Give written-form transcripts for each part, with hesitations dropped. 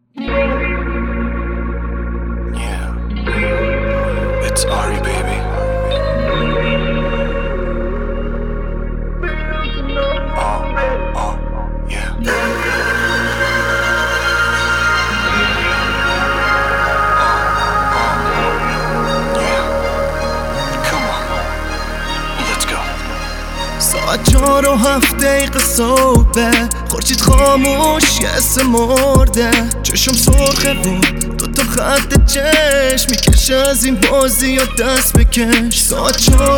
Yeah, it's Ari, baby. Yeah. Come on, let's go. ساعت 4:07 صبح خورشید خاموش یه اسم مرده چشم سرخه و دوتا خط چشم میکشه از این بازی و دست بکش ساعت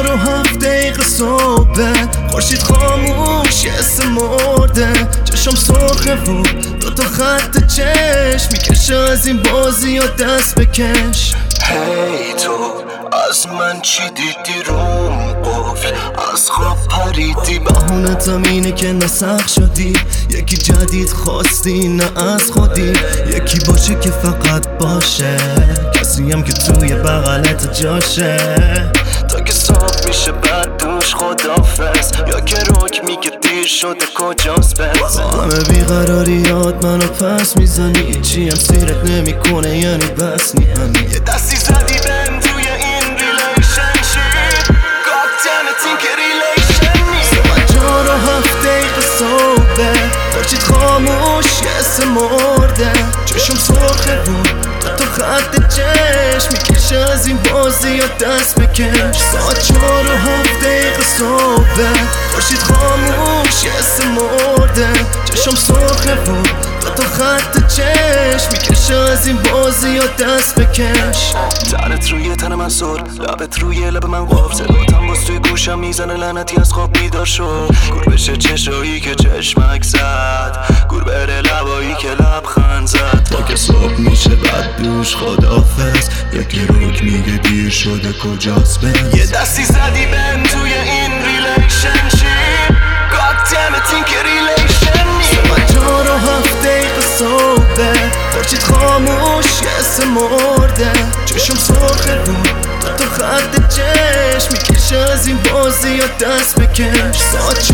4:07 صبح خورشید خاموش یه اسم مرده چشم سرخه و دوتا خط چشم میکشه از این بازی و دست بکش هی تو از من چی دیدی روم قفل از خواب پریدی بهونتم اینه که نسخ شدی یکی جدید خواستی نه از خودی یکی باشه که فقط باشه کسی هم که توی بغلت جاشه تا که صبح میشه بعد دوش خدافز یا که روک میگه دیر شده کجاست بس همه بیقراریات منو پس میزنی چی هم سیرت نمیکنه یعنی بس نی همین یه دستی زدی بهم توی این ریلیشنشیپ God damn it این که ریلیشن نیست ساعت 4:07 صبح خورشید خاموش یه اسم مرده چشم سرخه بود دوتا خط چشم میکشه از این بازی و دست بکش ساعت 4:07 صبح خورشید خاموش یه اسم مرده چشم سرخه بود دوتا خط چشم میکشه از این بازی و دست بکش تنت روی تن من سر لبت روی لب من قفل صداتم باز توی گوشم میزنه لعنتی از خواب بیدار شد گور بشه چشایی که چشمک زد گور بره لبایی که لبخند زد تا که صبح میشه بعد دوش خدافز یکی روک میگه دیر شده کجاست بس یه دستی زدی بهم توی این ریلیشنشیپ God damn it این که ریلیشن نیست ساعت 4:07 صبح خورشید خاموش یه اسم مرده چشم سرخه بود دوتا خط چشم میکشه از این بازی و دست بکش ساعت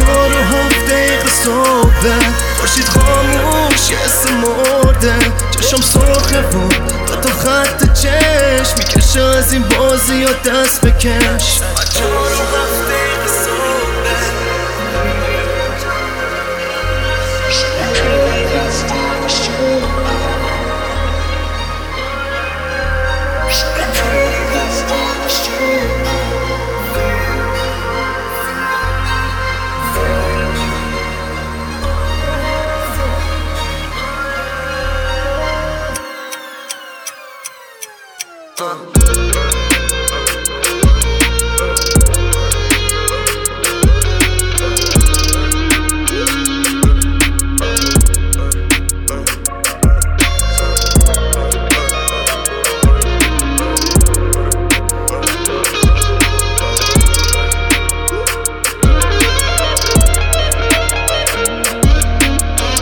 4:07 صبح خورشید خاموش یه اسم مرده چشم سرخه بود دوتا خط چشم میکشه از این بازی و دست بکش ساعت 4:07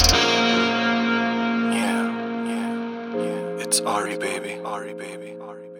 It's Ari, baby. Ari, baby. Ari, baby.